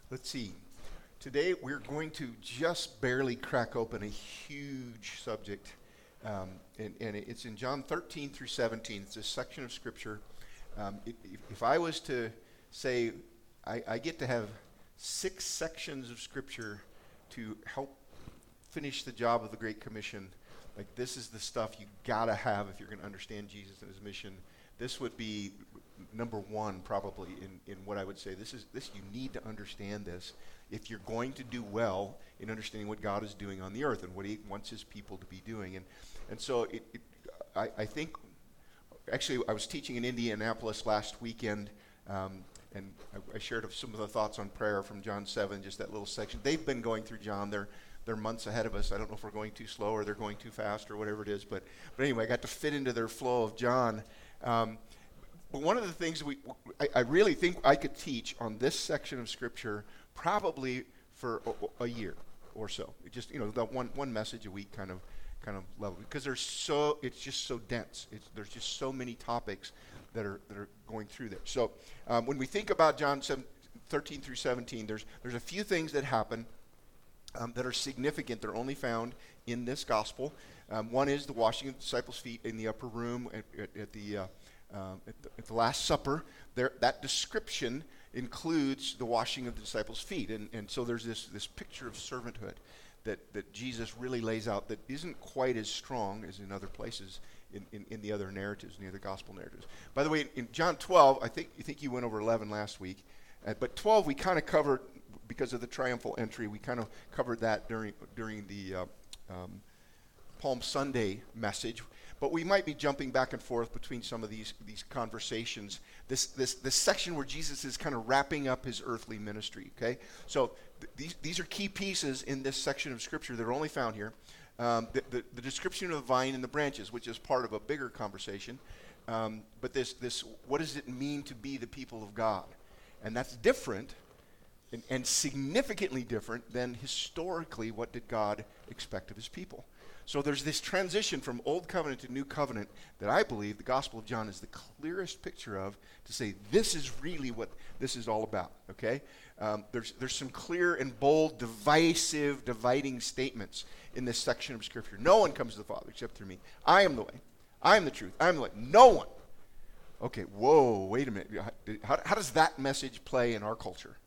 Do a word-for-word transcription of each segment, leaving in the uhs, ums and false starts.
Let's see. Today we're going to just barely crack open a huge subject, um, and, and it's in John thirteen through seventeen. It's a section of Scripture. Um, if, if I was to say I, I get to have six sections of Scripture to help finish the job of the Great Commission, like this is the stuff you gotta have if you're going to understand Jesus and His mission. This would be number one probably in, in what I would say. This is this you need to understand this if you're going to do well in understanding what God is doing on the earth and what He wants His people to be doing. And and so it, it, I, I think, actually I was teaching in Indianapolis last weekend, um, and I, I shared some of the thoughts on prayer from John seven, just that little section. They've been going through John. They're They're months ahead of us. I don't know if we're going too slow or they're going too fast or whatever it is. But, but anyway, I got to fit into their flow of John. Um, but one of the things we, I, I really think I could teach on this section of Scripture probably for a, a year or so. It just, you know, the one one message a week kind of kind of level, because there's so it's just so dense. It's, there's just so many topics that are that are going through there. So um, when we think about John thirteen through seventeen, there's there's a few things that happen Um, that are significant. They're only found in this gospel. Um, one is the washing of the disciples' feet in the upper room at, at, at, the, uh, uh, at, the, at the Last Supper. There, that description includes the washing of the disciples' feet, and, and so there's this this picture of servanthood that, that Jesus really lays out that isn't quite as strong as in other places in, in, in the other narratives, in the other gospel narratives. By the way, in, in John twelve, I think you think you went over eleven last week, uh, but twelve we kind of covered. Because of the triumphal entry, we kind of covered that during during the uh, um, Palm Sunday message. But we might be jumping back and forth between some of these these conversations. This this this section where Jesus is kind of wrapping up His earthly ministry. Okay, so th- these these are key pieces in this section of Scripture that are only found here. Um, the, the the description of the vine and the branches, which is part of a bigger conversation. Um, but this this what does it mean to be the people of God? And that's different. And, and significantly different than historically what did God expect of His people. So there's this transition from Old Covenant to New Covenant that I believe the Gospel of John is the clearest picture of, to say this is really what this is all about, okay? Um, there's, there's some clear and bold, divisive, dividing statements in this section of Scripture. No one comes to the Father except through me. I am the way. I am the truth. I am the way. No one. Okay, whoa, wait a minute. How, how does that message play in our culture?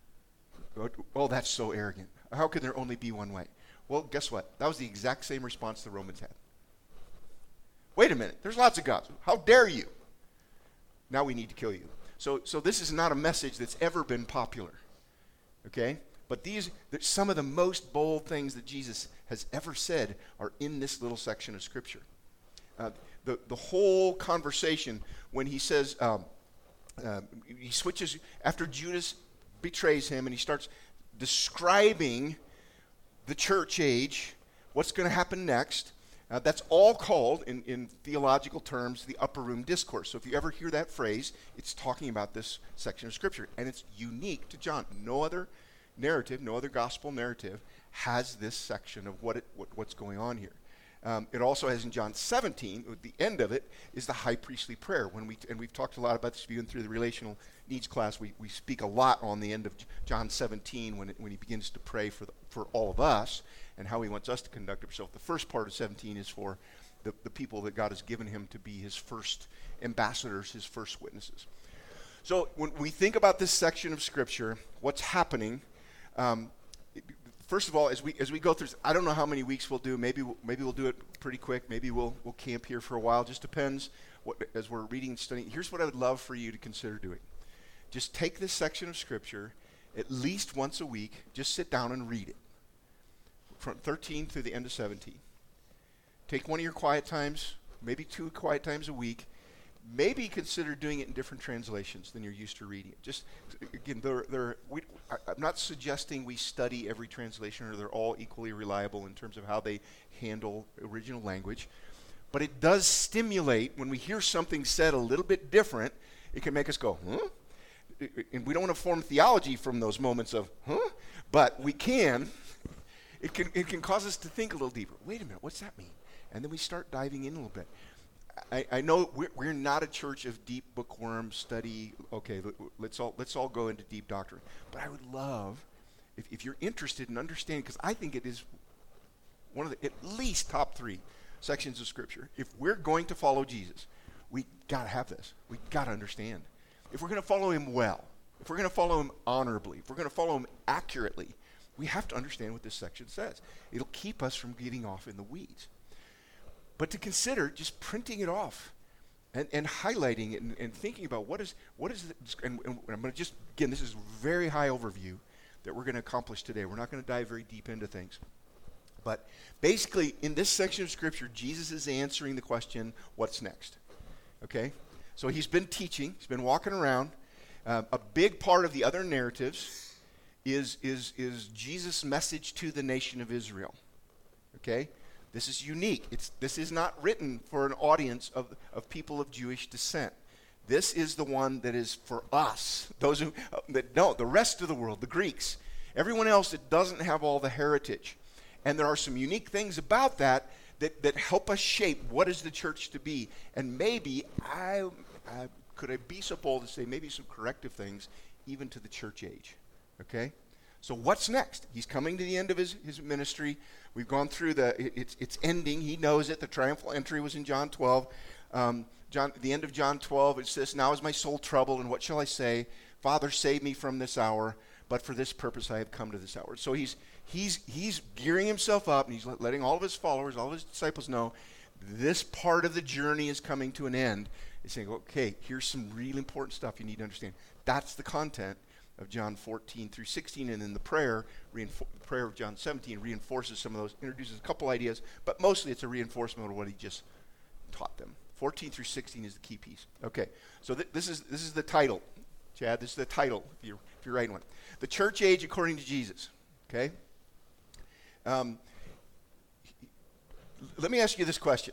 Oh, that's so arrogant. How can there only be one way? Well, guess what? That was the exact same response the Romans had. Wait a minute. There's lots of gods. How dare you? Now we need to kill you. So, so this is not a message that's ever been popular. Okay? But these, some of the most bold things that Jesus has ever said are in this little section of Scripture. Uh, the, the whole conversation when he says, um, uh, he switches, after Judas betrays him and he starts describing the church age, what's going to happen next. Uh, that's all called, in, in theological terms, the upper room discourse. So if you ever hear that phrase, it's talking about this section of Scripture. And it's unique to John. No other narrative, no other gospel narrative has this section of what, it, what what's going on here. Um, it also has in John seventeen, at the end of it, is the high priestly prayer. When we and we've talked a lot about this. If you've been through the relational needs class, we, we speak a lot on the end of John seventeen when it, when he begins to pray for the, for all of us and how he wants us to conduct ourselves. The first part of seventeen is for the, the people that God has given him to be his first ambassadors, his first witnesses. So when we think about this section of Scripture, what's happening? Um, First of all, as we as we go through, I don't know how many weeks we'll do. Maybe we'll, maybe we'll do it pretty quick. Maybe we'll we'll camp here for a while. Just depends what as we're reading and studying. Here's what I would love for you to consider doing. Just take this section of Scripture at least once a week. Just sit down and read it from thirteen through the end of seventeen. Take one of your quiet times, maybe two quiet times a week. Maybe consider doing it in different translations than you're used to reading it. Just, again, they're, they're, we, I, I'm not suggesting we study every translation or they're all equally reliable in terms of how they handle original language. But it does stimulate, when we hear something said a little bit different, it can make us go, huh? And we don't want to form theology from those moments of, huh? But we can. It can, it can cause us to think a little deeper. Wait a minute, what's that mean? And then we start diving in a little bit. I, I know we're, we're not a church of deep bookworm study. Okay, let, let's all let's all go into deep doctrine. But I would love if, if you're interested in understanding, because I think it is one of the at least top three sections of Scripture. If we're going to follow Jesus, we got to have this. We got to understand. If we're going to follow him well, if we're going to follow him honorably, if we're going to follow him accurately, we have to understand what this section says. It'll keep us from getting off in the weeds. But to consider just printing it off and, and highlighting it and, and thinking about what is, what is, it, and, and I'm going to just, again, this is a very high overview that we're going to accomplish today. We're not going to dive very deep into things. But basically, in this section of Scripture, Jesus is answering the question, what's next? Okay? So he's been teaching. He's been walking around. Uh, a big part of the other narratives is, is, is Jesus' message to the nation of Israel. Okay? This is unique. It's, this is not written for an audience of, of people of Jewish descent. This is the one that is for us, those who uh, that don't, the rest of the world, the Greeks, everyone else that doesn't have all the heritage. And there are some unique things about that that, that help us shape what is the church to be. And maybe, I, I could I be so bold to say, maybe some corrective things even to the church age. Okay? So what's next? He's coming to the end of his, his ministry. We've gone through the, it, it's, it's ending. He knows it. The triumphal entry was in John twelve. Um, John, the end of John twelve, it says, now is my soul troubled, and what shall I say? Father, save me from this hour, but for this purpose I have come to this hour. So he's he's he's gearing himself up, and he's letting all of his followers, all of his disciples know this part of the journey is coming to an end. He's saying, okay, here's some really important stuff you need to understand. That's the content of John fourteen through sixteen, and then the prayer, reinfo- the prayer of John seventeen reinforces some of those, introduces a couple ideas, but mostly it's a reinforcement of what he just taught them. fourteen through sixteen is the key piece. Okay, so th- this is this is the title, Chad. This is the title if you're if you're writing one. The church age according to Jesus. Okay. Um, let me ask you this question: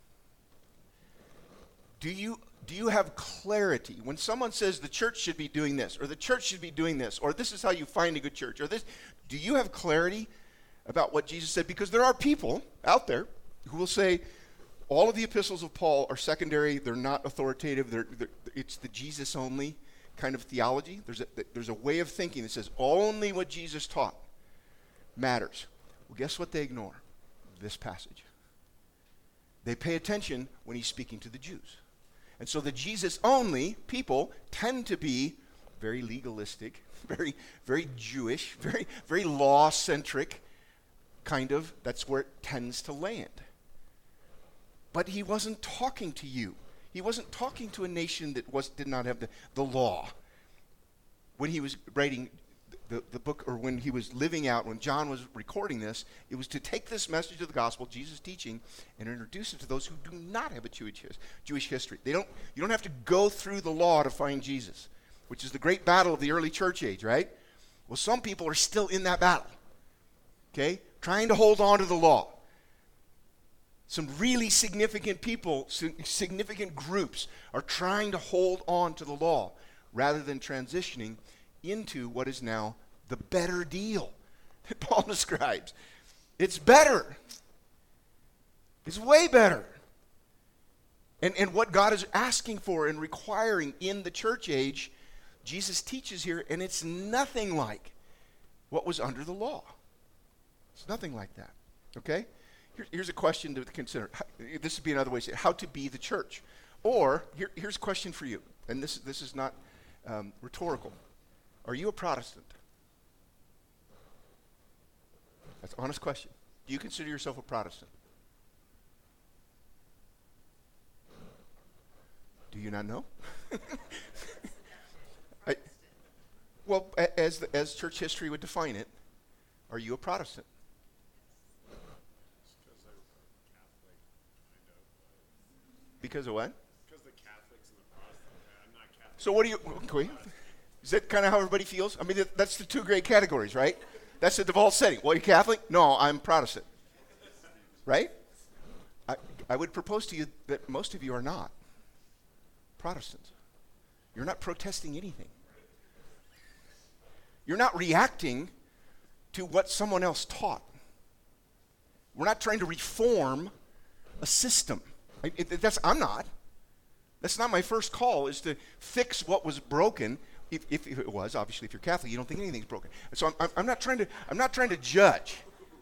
Do you do you have clarity when someone says the church should be doing this, or the church should be doing this, or this is how you find a good church, or this? Do you have clarity about what Jesus said? Because there are people out there who will say all of the epistles of Paul are secondary. They're not authoritative. They're, they're, it's the Jesus only kind of theology. There's a, there's a way of thinking that says only what Jesus taught matters. Well, guess what they ignore? This passage. They pay attention when he's speaking to the Jews. And so the Jesus only people tend to be very legalistic, very, very Jewish, very, very law-centric kind of. That's where it tends to land. But he wasn't talking to you. He wasn't talking to a nation that was did not have the, the law. When he was writing the, the book, or when he was living out, when John was recording this, it was to take this message of the gospel, Jesus' teaching, and introduce it to those who do not have a Jewish, Jewish history. They don't. You don't have to go through the law to find Jesus, which is the great battle of the early church age, right? Well, some people are still in that battle, okay, trying to hold on to the law. Some really significant people, significant groups are trying to hold on to the law rather than transitioning into what is now the better deal that Paul describes. It's better. It's way better. And, and what God is asking for and requiring in the church age, Jesus teaches here, and it's nothing like what was under the law. It's nothing like that, okay? Here, here's a question to consider. How, this would be another way to say it, how to be the church. Or, here, here's a question for you, and this, this is not um, rhetorical. Are you a Protestant? That's an honest question. Do you consider yourself a Protestant? Do you not know? I, well, a, as, the, as church history would define it, are you a Protestant? Because of what? Because the Catholics and the Protestants. I'm not Catholic. So what do you, okay. Is that kind of how everybody feels? I mean, that, that's the two great categories, right? That's the default setting. Well, you Catholic? No, I'm Protestant. Right? I, I would propose to you that most of you are not Protestants. You're not protesting anything. You're not reacting to what someone else taught. We're not trying to reform a system. I, it, that's, I'm not. That's not my first call, is to fix what was broken. If, if, if it was, obviously, if you're Catholic, you don't think anything's broken. So I'm, I'm, I'm not trying to, I'm not trying to judge.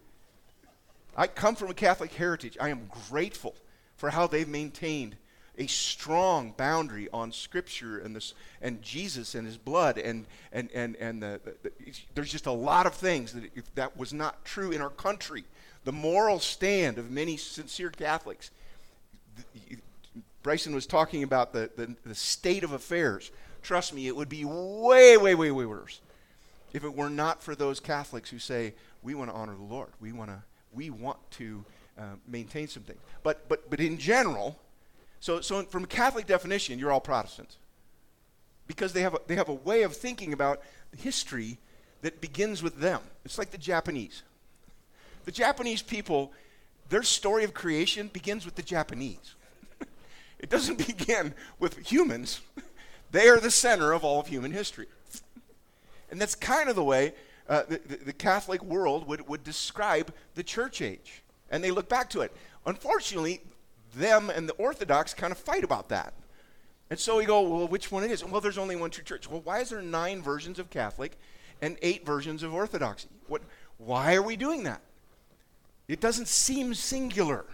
I come from a Catholic heritage. I am grateful for how they've maintained a strong boundary on Scripture and this and Jesus and His blood and and and and the, the, the there's just a lot of things that if that was not true in our country. The moral stand of many sincere Catholics. The, Bryson was talking about the, the the state of affairs. Trust me, it would be way way way way worse if it were not for those Catholics who say we want to honor the Lord. We want to we want to uh, maintain some things. But but but in general. So, so from a Catholic definition, you're all Protestants, because they have a, they have a way of thinking about history that begins with them. It's like the Japanese. The Japanese people, their story of creation begins with the Japanese. It doesn't begin with humans. They are the center of all of human history, and that's kind of the way uh, the, the, the Catholic world would would describe the church age, and they look back to it. Unfortunately, them and the Orthodox kind of fight about that. And so we go, well, which one it is? Well, there's only one true church. Well, why is there nine versions of Catholic and eight versions of Orthodoxy? What? Why are we doing that? It doesn't seem singular.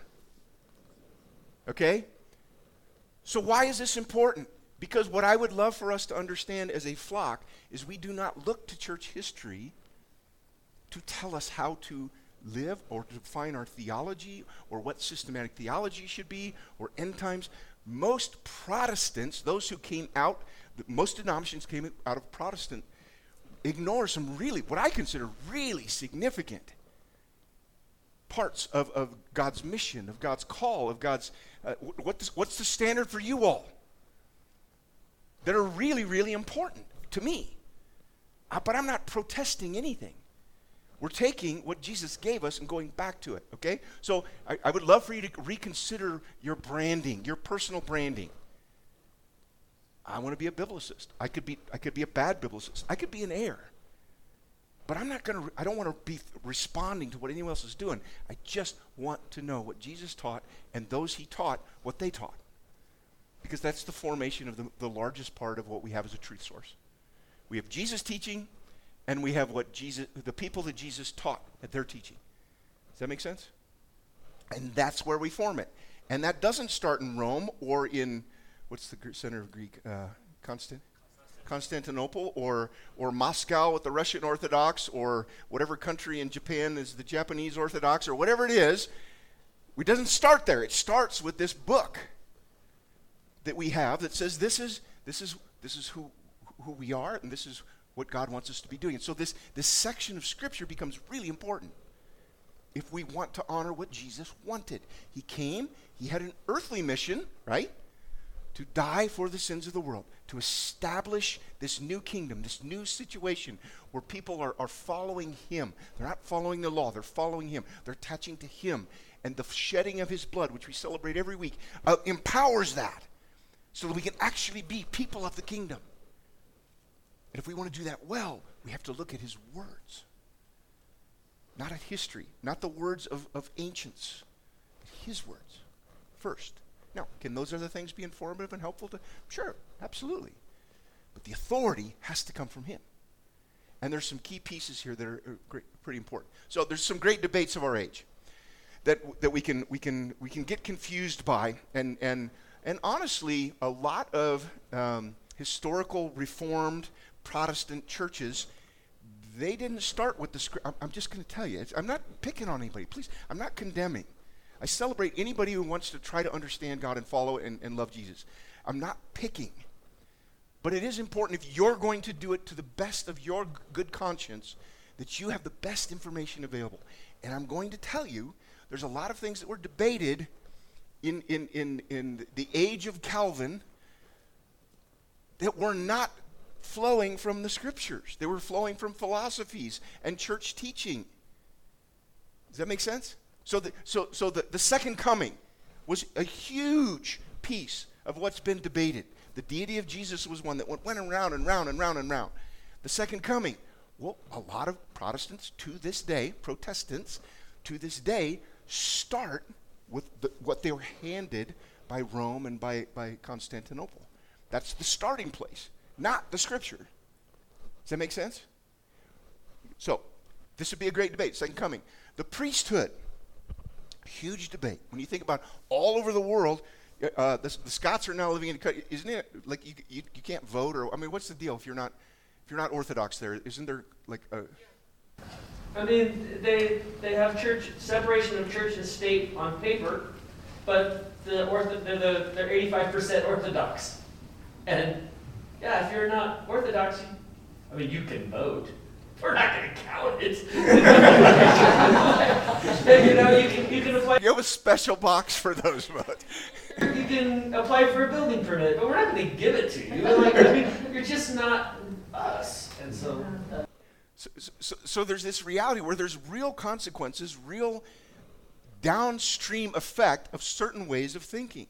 Okay? So why is this important? Because what I would love for us to understand as a flock is we do not look to church history to tell us how to live or to define our theology or what systematic theology should be or end times. Most Protestants, those who came out, most denominations came out of Protestant, ignore some really, what I consider really significant parts of, of God's mission, of God's call, of God's, uh, what does, what's the standard for you all that are really, really important to me. Uh, but I'm not protesting anything. We're taking what Jesus gave us and going back to it, okay? So I, I would love for you to reconsider your branding, your personal branding. I want to be a biblicist. I could be I could be a bad biblicist. I could be an heir. But I'm not going to, I don't want to be responding to what anyone else is doing. I just want to know what Jesus taught and those He taught, what they taught. Because that's the formation of the, the largest part of what we have as a truth source. We have Jesus teaching, and we have what Jesus, the people that Jesus taught at their teaching. Does that make sense? And that's where we form it. And that doesn't start in Rome or in, what's the center of Greek? Uh, Constant? Constantinople or or Moscow with the Russian Orthodox or whatever country in Japan is the Japanese Orthodox or whatever it is. It doesn't start there. It starts with this book that we have that says this is this is this is who who we are and this is what God wants us to be doing. And so this, this section of Scripture becomes really important if we want to honor what Jesus wanted. He came, He had an earthly mission, right? To die for the sins of the world, to establish this new kingdom, this new situation where people are, are following Him. They're not following the law, they're following Him. They're attaching to Him. And the shedding of His blood, which we celebrate every week, uh, empowers that so that we can actually be people of the kingdom. And if we want to do that well, we have to look at His words. Not at history, not the words of, of ancients, but His words first. Now, can those other things be informative and helpful to? Sure, absolutely. But the authority has to come from Him. And there's some key pieces here that are, are great, pretty important. So there's some great debates of our age that that we can we can we can get confused by, and and and honestly, a lot of um, historical Reformed Protestant churches, they didn't start with the script. I'm, I'm just going to tell you, it's, I'm not picking on anybody. Please, I'm not condemning. I celebrate anybody who wants to try to understand God and follow and, and love Jesus. I'm not picking. But it is important, if you're going to do it to the best of your g- good conscience, that you have the best information available. And I'm going to tell you, there's a lot of things that were debated in, in, in, in the age of Calvin that were not flowing from the Scriptures. They were flowing from philosophies and church teaching. Does that make sense? So the, so, so the, the second coming was a huge piece of what's been debated. The deity of Jesus was one that went, went around and round and round and round. The second coming, well, a lot of Protestants to this day, Protestants to this day, start with the, what they were handed by Rome and by, by Constantinople. That's the starting place, not the Scripture. Does that make sense? So, this would be a great debate, second coming. The priesthood, huge debate. When you think about all over the world, uh, the, the Scots are now living in a country, isn't it, like you, you you can't vote, or, I mean, what's the deal if you're not, if you're not Orthodox there? Isn't there, like, a... I mean, they they have church separation of church and state on paper, but the ortho, they're, the, they're eighty-five percent Orthodox. And, yeah, if you're not Orthodox, you, I mean, you can vote. We're not going to count it. You know, you can you can apply. You have a special box for those votes. You can apply for a building permit, but we're not going to give it to you. Like, I mean, you're just not us, and so. Uh, So, so, so there's this reality where there's real consequences, real downstream effect of certain ways of thinking.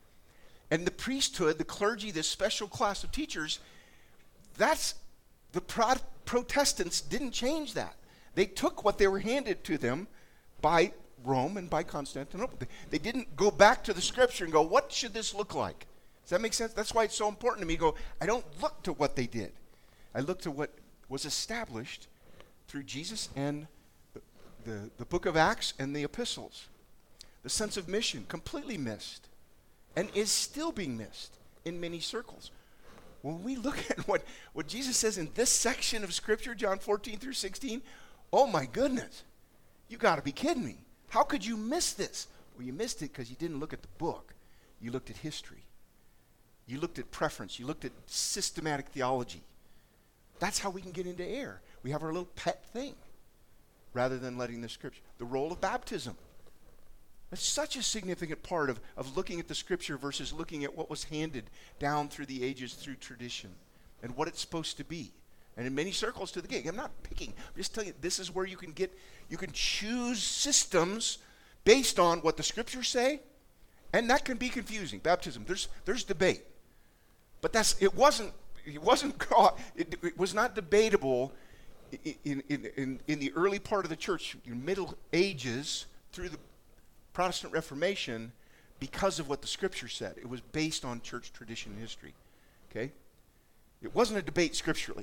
And the priesthood, the clergy, this special class of teachers, that's, the Pro- Protestants didn't change that. They took what they were handed to them by Rome and by Constantinople. They, they didn't go back to the Scripture and go, what should this look like? Does that make sense? That's why it's so important to me to go, I don't look to what they did. I look to what was established through Jesus and the, the, the book of Acts and the epistles. The sense of mission, completely missed, and is still being missed in many circles. When we look at what, what Jesus says in this section of Scripture, John fourteen through sixteen, oh my goodness, you got to be kidding me. How could you miss this? Well, you missed it because you didn't look at the book. You looked at history. You looked at preference. You looked at systematic theology. That's how we can get into error. We have our little pet thing rather than letting the Scripture. The role of baptism. That's such a significant part of, of looking at the Scripture versus looking at what was handed down through the ages through tradition and what it's supposed to be. And in many circles to the king. I'm not picking. I'm just telling you, this is where you can get, you can choose systems based on what the Scriptures say, and that can be confusing. Baptism, there's there's debate. But that's, it wasn't, It wasn't. It, it was not debatable in, in, in, in the early part of the church, in Middle Ages, through the Protestant Reformation, because of what the Scripture said. It was based on church tradition and history. Okay? It wasn't a debate scripturally.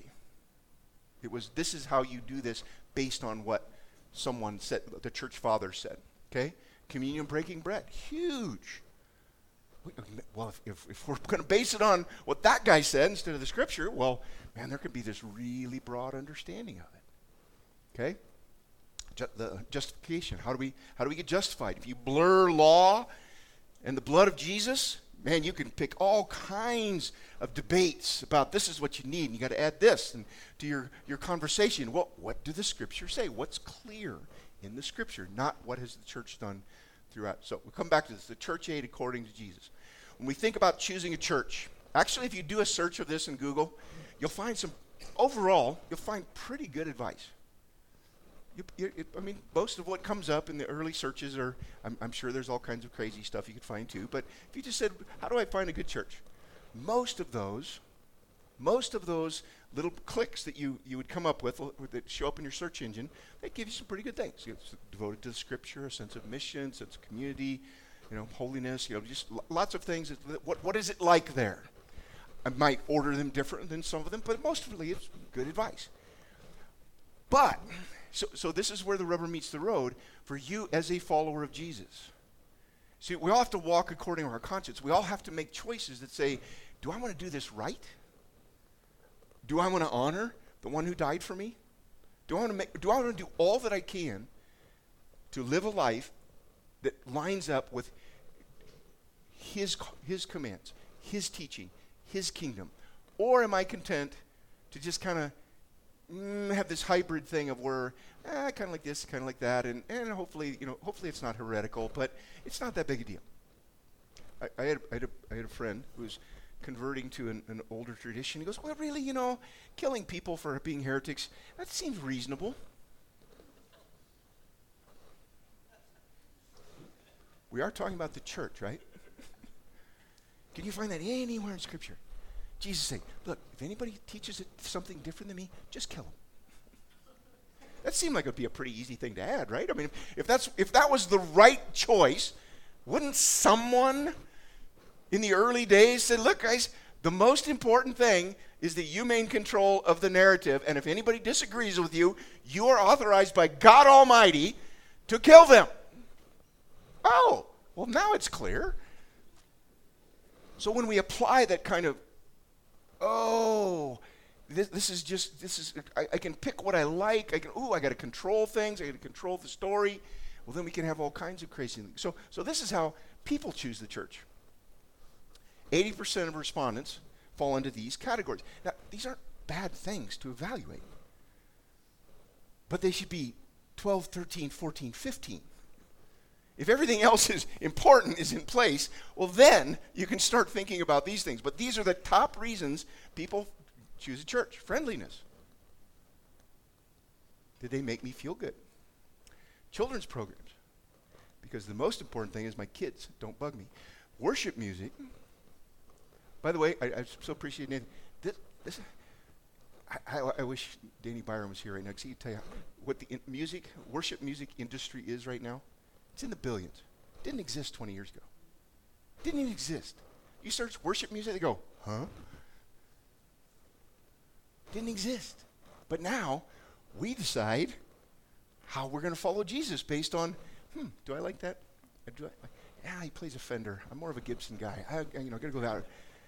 It was, this is how you do this based on what someone said, the church fathers said. Okay? Communion, breaking bread. Huge. Well, if, if, if we're going to base it on what that guy said instead of the Scripture, well, man, there could be this really broad understanding of it. Okay? Ju- the justification. How do we how do we get justified? If you blur law and the blood of Jesus, man, you can pick all kinds of debates about this is what you need, and you got to add this and to your, your conversation. Well, what do the Scriptures say? What's clear in the Scripture, not what has the church done throughout. So we'll come back to this, the church aid according to Jesus. When we think about choosing a church, actually if you do a search of this in Google, you'll find some, overall, you'll find pretty good advice. You, you, it, I mean, most of what comes up in the early searches are, I'm, I'm sure there's all kinds of crazy stuff you could find too, but if you just said, how do I find a good church? Most of those, most of those little clicks that you, you would come up with uh, that show up in your search engine, they give you some pretty good things. It's devoted to the Scripture, a sense of mission, sense of community, you know, holiness, you know, just l- lots of things. What What is it like there? I might order them different than some of them, but mostly it's good advice. But, so, so this is where the rubber meets the road for you as a follower of Jesus. See, we all have to walk according to our conscience. We all have to make choices that say, do I want to do this right? Do I want to honor the one who died for me? Do I want to make, do I want to do all that I can to live a life that lines up with his, his commands, his teaching, his kingdom? Or am I content to just kind of mm, have this hybrid thing of where, eh, kind of like this, kind of like that, and, and hopefully, you know, hopefully it's not heretical, but it's not that big a deal. I, I, had, I, had, a, I had a friend who was converting to an, an older tradition. He goes, well, really, you know, killing people for being heretics, that seems reasonable. We are talking about the church, right? Can you find that anywhere in Scripture? Jesus said, look, if anybody teaches it something different than me, just kill them. That seemed like it would be a pretty easy thing to add, right? I mean, if that's if that was the right choice, wouldn't someone in the early days said, look, guys, the most important thing is that you maintain control of the narrative, and if anybody disagrees with you, you are authorized by God Almighty to kill them. Oh, well, now it's clear. So when we apply that kind of, oh, this, this is just, this is, I, I can pick what I like. I can, ooh, I got to control things. I got to control the story. Well, then we can have all kinds of crazy things. So, so this is how people choose the church. eighty percent of respondents fall into these categories. Now, these aren't bad things to evaluate, but they should be twelve, thirteen, fourteen, fifteen. If everything else is important is in place, well, then you can start thinking about these things. But these are the top reasons people choose a church. Friendliness. Did they make me feel good? Children's programs. Because the most important thing is my kids don't bug me. Worship music. By the way, I, I so appreciate Nathan. This, this, I, I, I wish Danny Byron was here right now. Because he could tell you what the in, music, worship music industry is right now. It's in the billions. Didn't exist twenty years ago. Didn't even exist. You search worship music, they go, huh? Didn't exist. But now, we decide how we're going to follow Jesus based on, hmm, do I like that? Do I, yeah, he plays a Fender. I'm more of a Gibson guy. I, I you know, got to go that.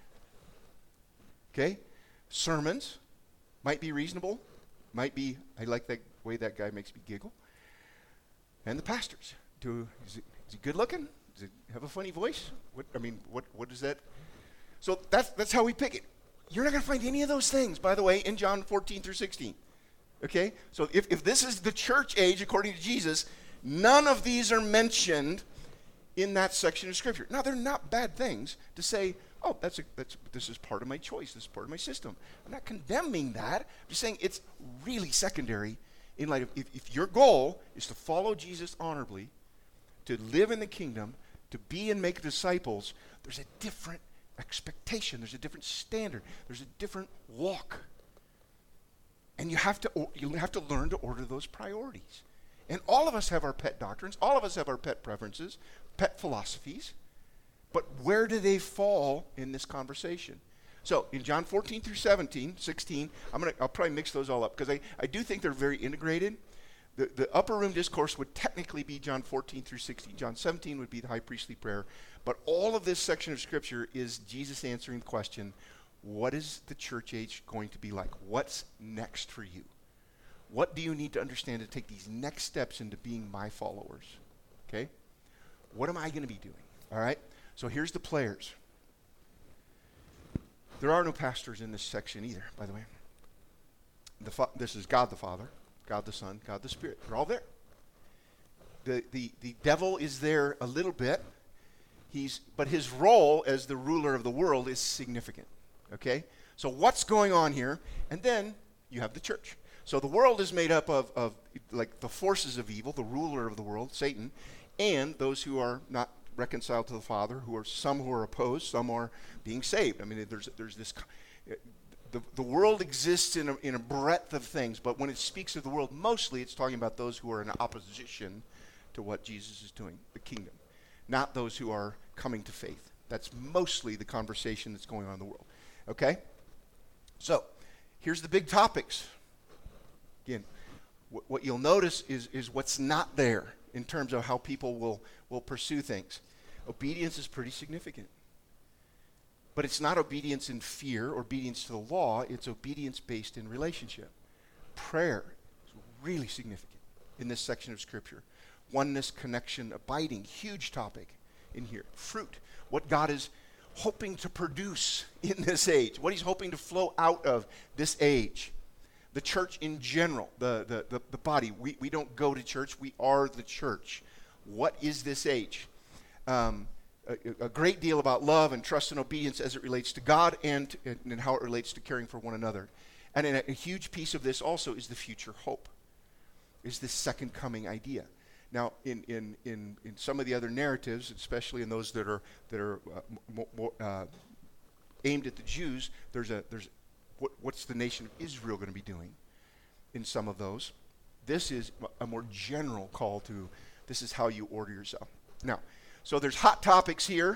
Okay? Sermons might be reasonable. Might be, I like the way that guy makes me giggle. And the pastors. Do, is, it, is he good looking? Does he have a funny voice? What I mean, what what is that? So that's that's how we pick it. You're not going to find any of those things, by the way, in John fourteen through sixteen. Okay? So if, if this is the church age according to Jesus, none of these are mentioned in that section of Scripture. Now, they're not bad things to say, oh, that's a, that's this is part of my choice. This is part of my system. I'm not condemning that. I'm just saying it's really secondary in light of if, if your goal is to follow Jesus honorably, to live in the kingdom, to be and make disciples, there's a different expectation. There's a different standard. There's a different walk. And you have to or, you have to learn to order those priorities. And all of us have our pet doctrines. All of us have our pet preferences, pet philosophies. But where do they fall in this conversation? So in John fourteen through seventeen, sixteen, I'm gonna I'll probably mix those all up because I, I do think they're very integrated. The, the upper room discourse would technically be John fourteen through sixteen. John seventeen would be the high priestly prayer. But all of this section of Scripture is Jesus answering the question, what is the church age going to be like? What's next for you? What do you need to understand to take these next steps into being my followers? Okay? What am I going to be doing? All right? So here's the players. There are no pastors in this section either, by the way. The fa- this is God the Father, God the Son, God the Spirit. They're all there. The, the, the devil is there a little bit. He's, but his role as the ruler of the world is significant. Okay? So what's going on here? And then you have the church. So the world is made up of, of like the forces of evil, the ruler of the world, Satan, and those who are not reconciled to the Father, who are some who are opposed, some are being saved. I mean, there's there's this. The, the world exists in a, in a breadth of things, but when it speaks of the world, mostly it's talking about those who are in opposition to what Jesus is doing, the kingdom, not those who are coming to faith. That's mostly the conversation that's going on in the world. Okay? So, here's the big topics. Again, wh- what you'll notice is, is what's not there in terms of how people will, will pursue things. Obedience is pretty significant. But it's not obedience in fear, obedience to the law. It's obedience based in relationship. Prayer is really significant in this section of Scripture. Oneness, connection, abiding, huge topic in here. Fruit, what God is hoping to produce in this age, what he's hoping to flow out of this age. The church in general, the, the, the, the body. We, we don't go to church, we are the church. What is this age? Um, a, a great deal about love and trust and obedience as it relates to God and, and, and how it relates to caring for one another. And a, a huge piece of this also is the future hope, is this second coming idea. Now, in, in, in, in some of the other narratives, especially in those that are that are uh, more, more, uh, aimed at the Jews, there's a there's what, what's the nation of Israel going to be doing? In some of those, this is a more general call to this is how you order yourself. Now, so there's hot topics here.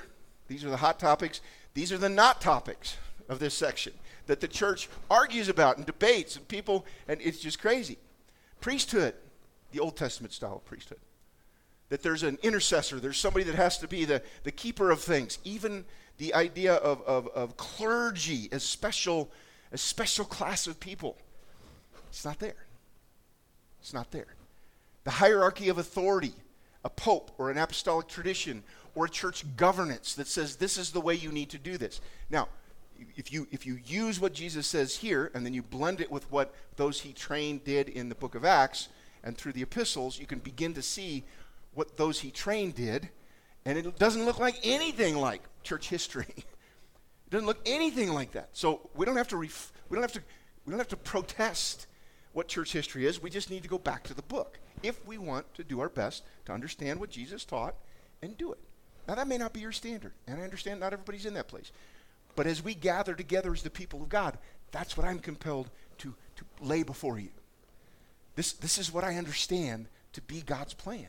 These are the hot topics. These are the not topics of this section that the church argues about and debates, and people, and it's just crazy. Priesthood, the Old Testament style of priesthood. That there's an intercessor, there's somebody that has to be the, the keeper of things. Even the idea of, of, of clergy as special, a special class of people. It's not there. It's not there. The hierarchy of authority, a pope or an apostolic tradition or a church governance that says this is the way you need to do this. Now, if you if you use what Jesus says here and then you blend it with what those he trained did in the book of Acts and through the epistles, you can begin to see what those he trained did, and it doesn't look like anything like church history. It doesn't look anything like that. So we don't have to ref- we don't have to we don't have to protest what church history is. We just need to go back to the book if we want to do our best to understand what Jesus taught and do it. Now that may not be your standard, and I understand not everybody's in that place. But as we gather together as the people of God, that's what I'm compelled to, to lay before you. This, this is what I understand to be God's plan.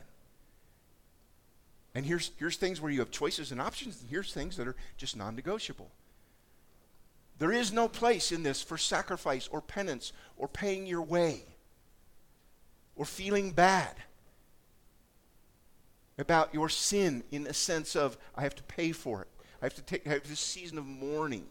And here's, here's things where you have choices and options, and here's things that are just non-negotiable. There is no place in this for sacrifice or penance or paying your way or feeling bad about your sin in a sense of, I have to pay for it. I have to take I have this season of mourning.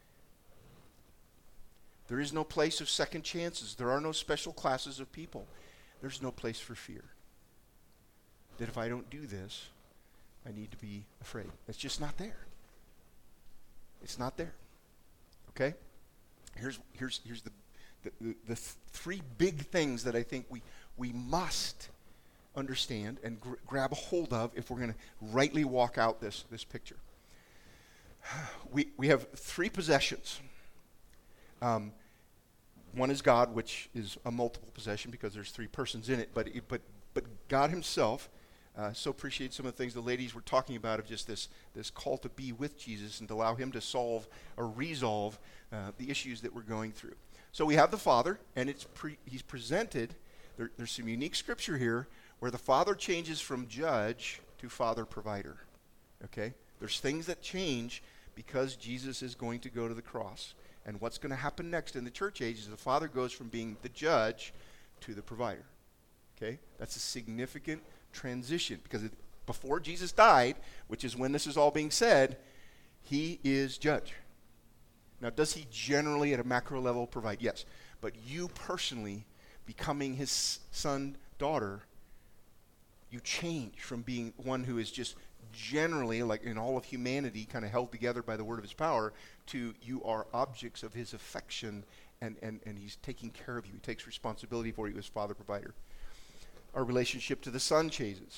There is no place of second chances. There are no special classes of people. There's no place for fear. That if I don't do this, I need to be afraid. It's just not there. It's not there. Okay? Here's here's here's the the, the, the th- three big things that I think we we must understand and gr- grab a hold of if we're going to rightly walk out this this picture. We we have three possessions. Um, one is God, which is a multiple possession because there's three persons in it. But it, but but God Himself. Uh, so appreciate some of the things the ladies were talking about of just this this call to be with Jesus and to allow Him to solve or resolve uh, the issues that we're going through. So we have the Father, and it's pre- He's presented. There, there's some unique scripture here where the Father changes from judge to Father provider. Okay, there's things that change because Jesus is going to go to the cross. And what's going to happen next in the church age is the Father goes from being the judge to the provider. Okay? That's a significant transition because it, before Jesus died, which is when this is all being said, He is judge. Now, does He generally at a macro level provide? Yes. But you personally, becoming His son, daughter, you change from being one who is just generally, like in all of humanity, kind of held together by the word of His power, to you are objects of His affection, and, and, and He's taking care of you. He takes responsibility for you as Father provider. Our relationship to the Son changes.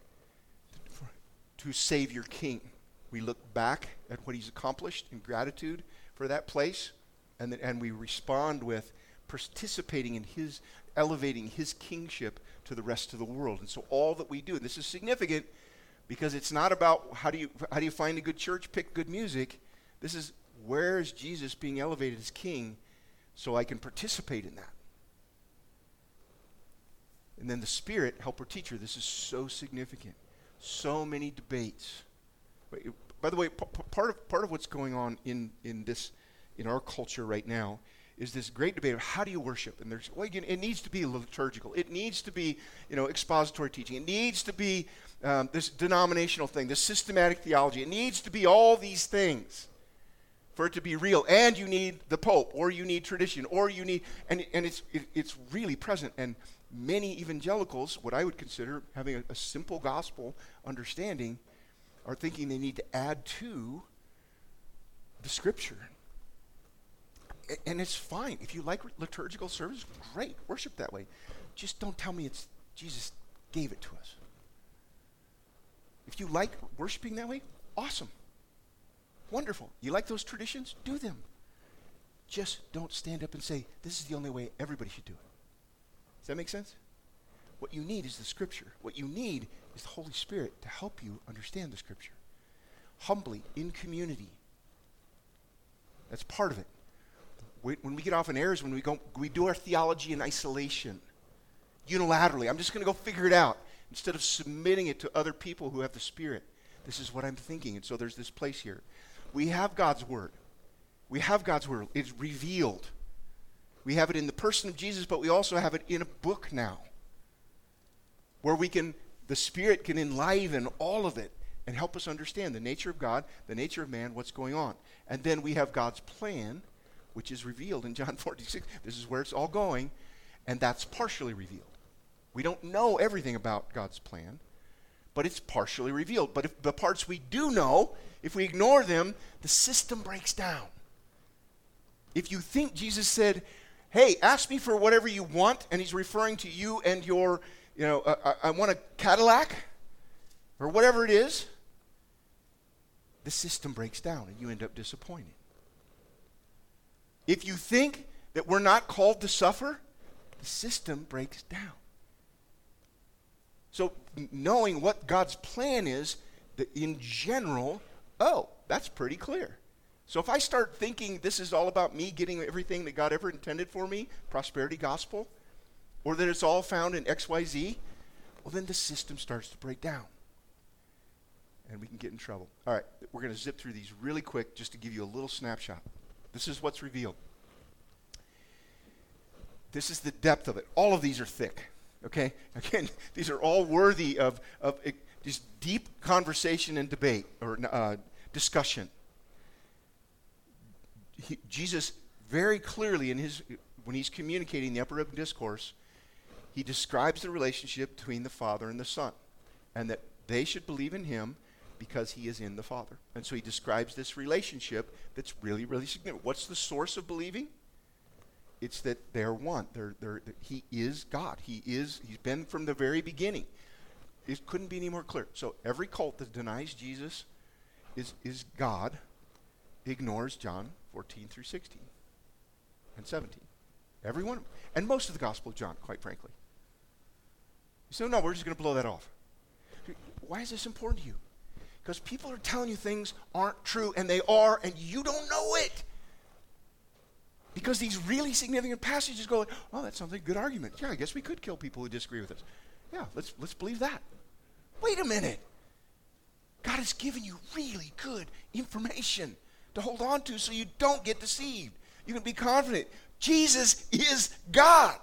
To Savior King. We look back at what He's accomplished in gratitude for that place, and, then, and we respond with participating in His, elevating His kingship to the rest of the world. And so all that we do, and this is significant, because it's not about how do you how do you find a good church, pick good music. This is where is Jesus being elevated as king so I can participate in that. And then the Spirit, helper, teacher. This is so significant. So many debates. By the way, p- part of part of what's going on in, in this in our culture right now is this great debate of how do you worship? And there's well, again, it needs to be liturgical. It needs to be, you know, expository teaching. It needs to be um, this denominational thing, this systematic theology. It needs to be all these things for it to be real. And you need the Pope, or you need tradition, or you need, and and it's it, it's really present. And many evangelicals, what I would consider having a, a simple gospel understanding, are thinking they need to add to the Scripture. And it's fine. If you like liturgical service, great. Worship that way. Just don't tell me it's Jesus gave it to us. If you like worshiping that way, awesome. Wonderful. You like those traditions? Do them. Just don't stand up and say, this is the only way everybody should do it. Does that make sense? What you need is the Scripture. What you need is the Holy Spirit to help you understand the Scripture. Humbly, in community. That's part of it. When we get off in errors, when we go, we do our theology in isolation, unilaterally. I'm just going to go figure it out instead of submitting it to other people who have the Spirit. This is what I'm thinking. And so there's this place here. We have God's word. We have God's word. It's revealed. We have it in the person of Jesus, but we also have it in a book now, where we can, the Spirit can enliven all of it and help us understand the nature of God, the nature of man, what's going on. And then we have God's plan, which is revealed in John forty-six. This is where it's all going, and that's partially revealed. We don't know everything about God's plan, but it's partially revealed. But if the parts we do know, if we ignore them, the system breaks down. If you think Jesus said, hey, ask me for whatever you want, and he's referring to you and your, you know, uh, I, I want a Cadillac, or whatever it is, the system breaks down and you end up disappointed. If you think that we're not called to suffer, the system breaks down. So knowing what God's plan is, that in general, oh, that's pretty clear. So if I start thinking this is all about me getting everything that God ever intended for me, prosperity gospel, or that it's all found in X Y Z, well, then the system starts to break down. And we can get in trouble. All right, we're going to zip through these really quick just to give you a little snapshot. This is what's revealed. This is the depth of it. All of these are thick, okay? Again, these are all worthy of, of uh, just deep conversation and debate or uh, discussion. He, Jesus very clearly in his, when he's communicating the upper room discourse, he describes the relationship between the Father and the Son, and that they should believe in him because he is in the Father. And so he describes this relationship that's really, really significant. What's the source of believing? It's that they're one. They're, they're, they're, he is God. He is, he's been from the very beginning. It couldn't be any more clear. So every cult that denies Jesus is, is God ignores John fourteen through sixteen and seventeen. Every one of them. And most of the Gospel of John, quite frankly. You say, no, we're just going to blow that off. Why is this important to you? Because people are telling you things aren't true, and they are, and you don't know it. Because these really significant passages go, oh, that sounds like a good argument. Yeah, I guess we could kill people who disagree with us. Yeah, let's let's believe that. Wait a minute. God has given you really good information to hold on to so you don't get deceived. You can be confident. Jesus is God.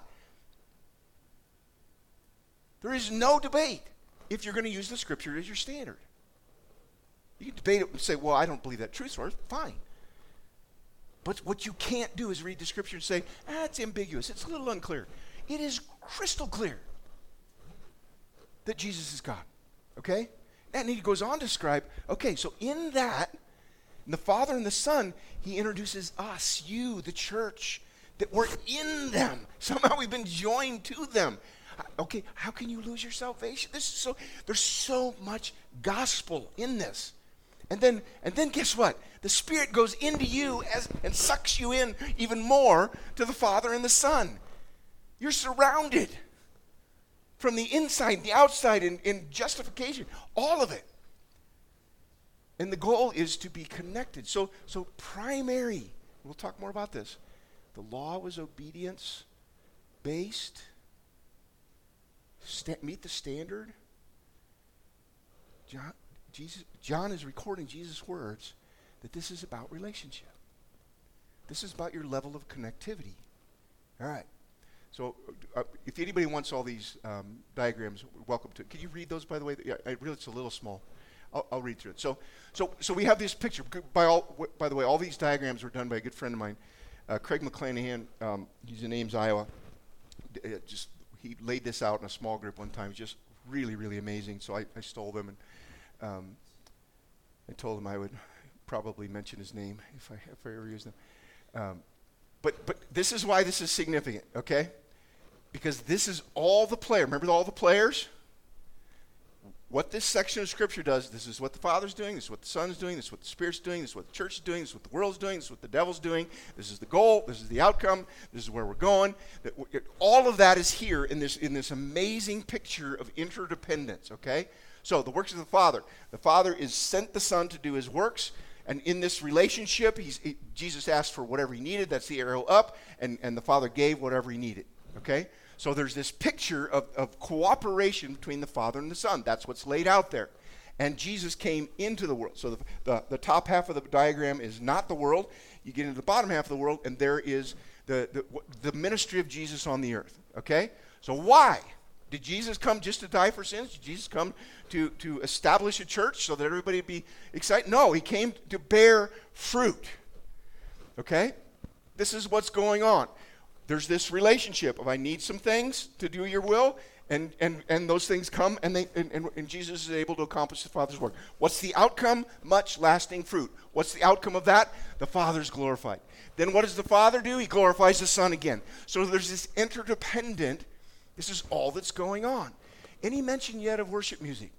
There is no debate if you're going to use the Scripture as your standard. You can debate it and say, well, I don't believe that truth source. Fine. But what you can't do is read the Scripture and say, ah, it's ambiguous. It's a little unclear. It is crystal clear that Jesus is God. Okay? And he goes on to describe, okay, so in that, in the Father and the Son, he introduces us, you, the church, that we're in them. Somehow we've been joined to them. Okay, how can you lose your salvation? This is so, there's so much gospel in this. And then, and then guess what? The Spirit goes into you as, and sucks you in even more to the Father and the Son. You're surrounded from the inside, the outside, in, in justification, all of it. And the goal is to be connected. So, so primary, we'll talk more about this. The law was obedience-based. Sta- meet the standard. John, Jesus, John is recording Jesus' words that this is about relationship. This is about your level of connectivity. All right. So uh, if anybody wants all these um, diagrams, welcome to it. Can you read those, by the way? Yeah, I realize it's a little small. I'll, I'll read through it. So, so, so we have this picture. By all, by the way, all these diagrams were done by a good friend of mine, uh, Craig McClanahan. Um, he's in Ames, Iowa. D- uh, just he laid this out in a small group one time. Just really, really amazing. So I, I stole them and um, I told him I would probably mention his name if I if I ever use them. Um, but but this is why this is significant, okay? Because this is all the player. Remember all the players? What this section of Scripture does, this is what the Father's doing, this is what the Son's doing, this is what the Spirit's doing, this is what the church is doing, this is what the world's doing, this is what the devil's doing, this is the goal, this is the outcome, this is where we're going. That w- it, all of that is here in this, in this amazing picture of interdependence, okay? So the works of the Father. The Father is sent the Son to do his works, and in this relationship, he's, he, Jesus asked for whatever he needed, that's the arrow up, and, and the Father gave whatever he needed, okay? So there's this picture of, of cooperation between the Father and the Son. That's what's laid out there. and Jesus came into the world. So the, the, the top half of the diagram is not the world. You get into the bottom half of the world, and there is the, the, the ministry of Jesus on the earth, okay? So why? Did Jesus come just to die for sins? Did Jesus come to, to establish a church so that everybody would be excited? No, he came to bear fruit, okay? This is what's going on. There's this relationship of I need some things to do your will, and and, and those things come, and, they, and, and, and Jesus is able to accomplish the Father's work. What's the outcome? Much lasting fruit. What's the outcome of that? The Father's glorified. Then what does the Father do? He glorifies the Son again. So there's this interdependent, this is all that's going on. Any mention yet of worship music?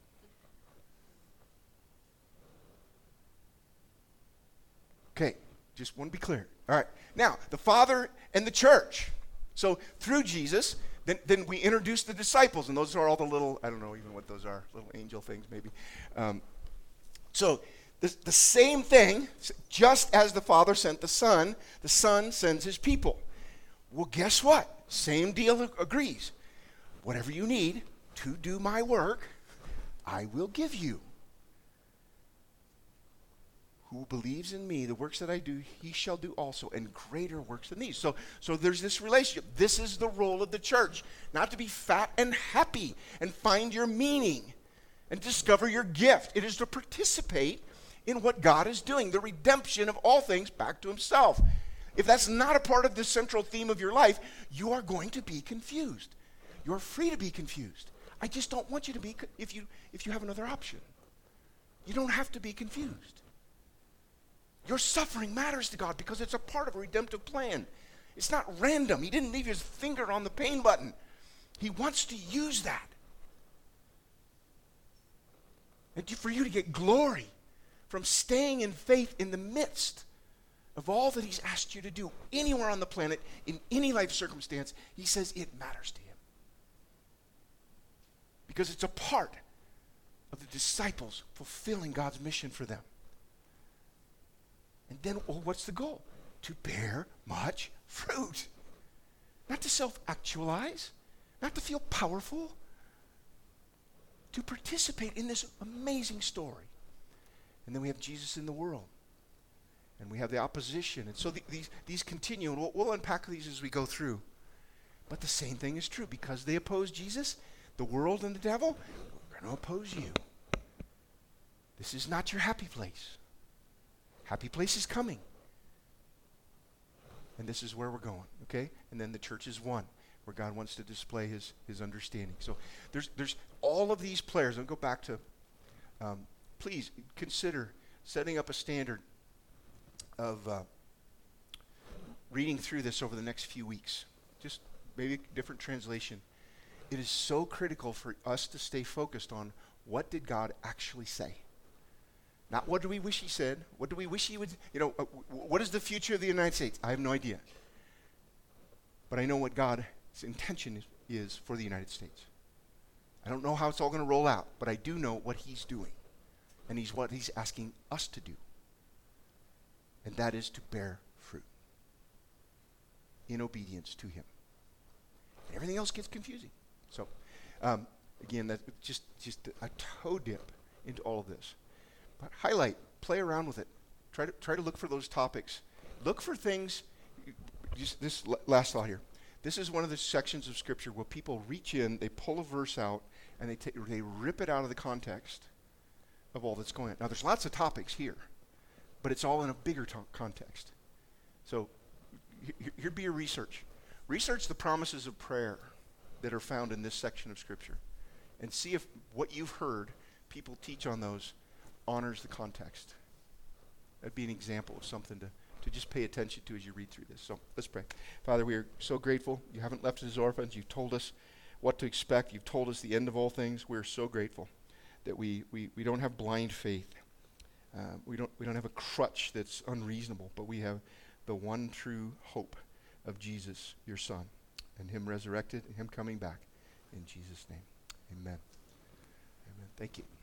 Okay, just want to be clear. All right. Now, the Father and the church. So through Jesus, then, then we introduce the disciples, and those are all the little, I don't know even what those are, little angel things maybe. Um, so the, the same thing, just as the Father sent the Son, the Son sends his people. Well, guess what? Same deal agrees. Whatever you need to do my work, I will give you. Who believes in me, the works that I do, he shall do also, and greater works than these. So, so there's this relationship. This is the role of the church, not to be fat and happy and find your meaning and discover your gift. It is to participate in what God is doing, the redemption of all things back to himself. If that's not a part of the central theme of your life, you are going to be confused. You're free to be confused. I just don't want you to be if you if you have another option. You don't have to be confused. Your suffering matters to God because it's a part of a redemptive plan. It's not random. He didn't leave his finger on the pain button. He wants to use that. And for you to get glory from staying in faith in the midst of all that he's asked you to do anywhere on the planet, in any life circumstance, he says it matters to him. Because it's a part of the disciples fulfilling God's mission for them. And then, well, what's the goal? To bear much fruit. Not to self-actualize, not to feel powerful, to participate in this amazing story. And then we have Jesus in the world. And we have the opposition. And so the, these, these continue, and we'll, we'll unpack these as we go through. But the same thing is true. Because they oppose Jesus, the world and the devil, we're going to oppose you. This is not your happy place. Happy place is coming. And this is where we're going, okay? And then the church is one, where God wants to display his, his understanding. So there's there's all of these players. I'll go back to, um, please consider setting up a standard of uh, reading through this over the next few weeks. Just maybe a different translation. It is so critical for us to stay focused on what did God actually say. Not what do we wish he said, what do we wish he would, you know, uh, what is the future of the United States? I have no idea. But I know what God's intention is, is for the United States. I don't know how it's all going to roll out, but I do know what he's doing. And he's what he's asking us to do. And that is to bear fruit in obedience to him. Everything else gets confusing. So, um, again, that's just, just a toe dip into all of this. But highlight, play around with it. Try to try to look for those topics. Look for things. Just this l- last thought here. This is one of the sections of Scripture where people reach in, they pull a verse out, and they take they rip it out of the context of all that's going on. Now, there's lots of topics here, but it's all in a bigger to- context. So, h- here'd be your research. Research the promises of prayer that are found in this section of Scripture, and see if what you've heard people teach on those honors the context. That'd be an example of something to, to just pay attention to as you read through this. So let's pray. Father, we are so grateful. You haven't left us as orphans. You've told us what to expect. You've told us the end of all things. We're so grateful that we, we, we don't have blind faith. Uh, we don't we don't have a crutch that's unreasonable, but we have the one true hope of Jesus, your Son, and him resurrected and him coming back. In Jesus' name, amen. Amen. Thank you.